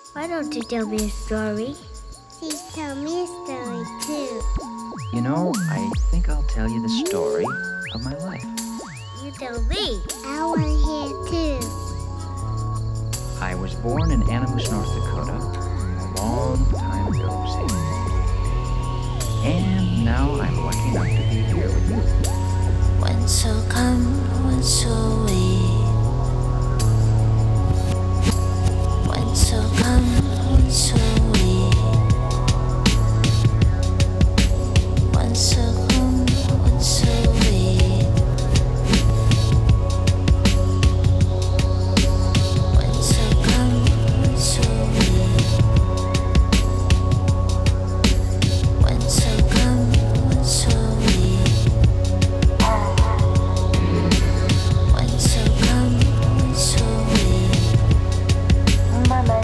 Why don't you tell me a story? Please tell me a story too. You know, I think I'll tell you the story of my life. You tell me. I want to hear too. I was born in Animus, North Dakota, a long time ago, say. And now I'm lucky enough to be here with you. When so come, when so we. When so come, when so we. When so come, when so we. When so come, when so we. When so come, when so we. When so come, when so we. Mama,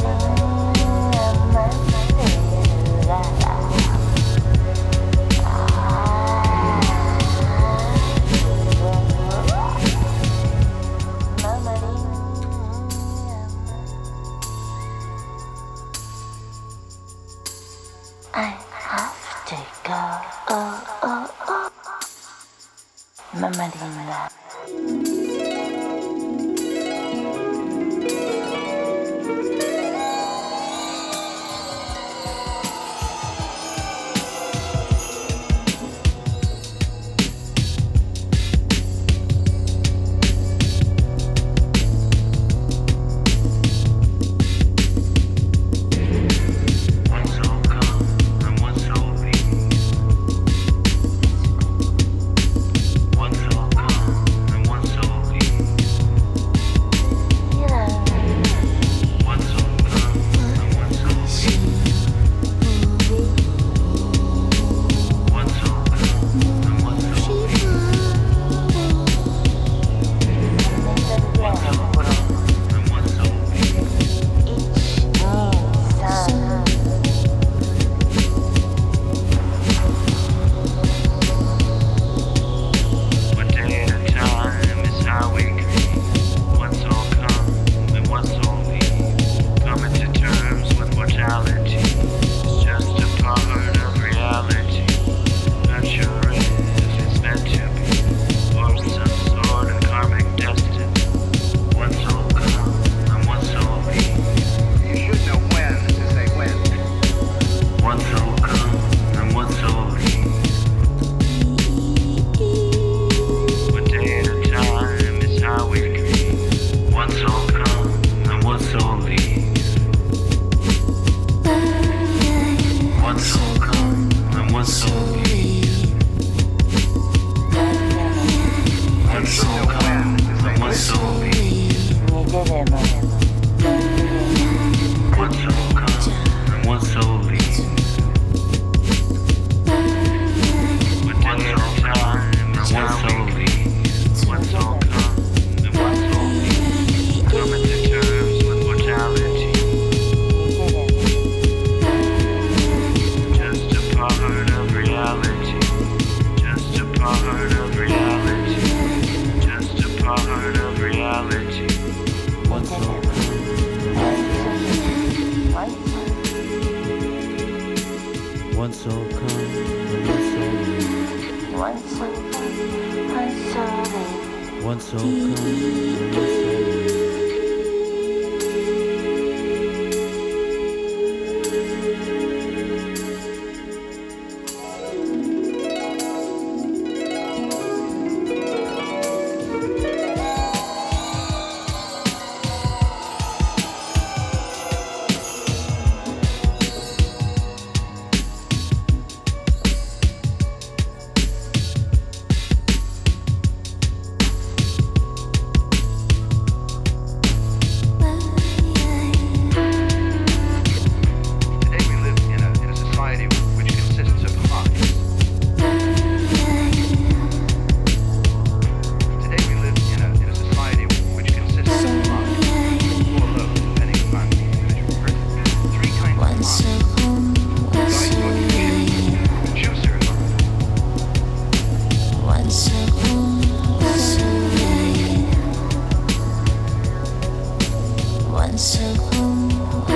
I have to go. Mama,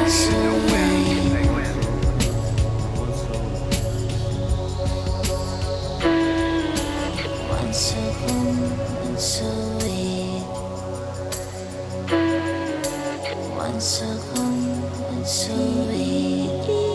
Once so home and so weak.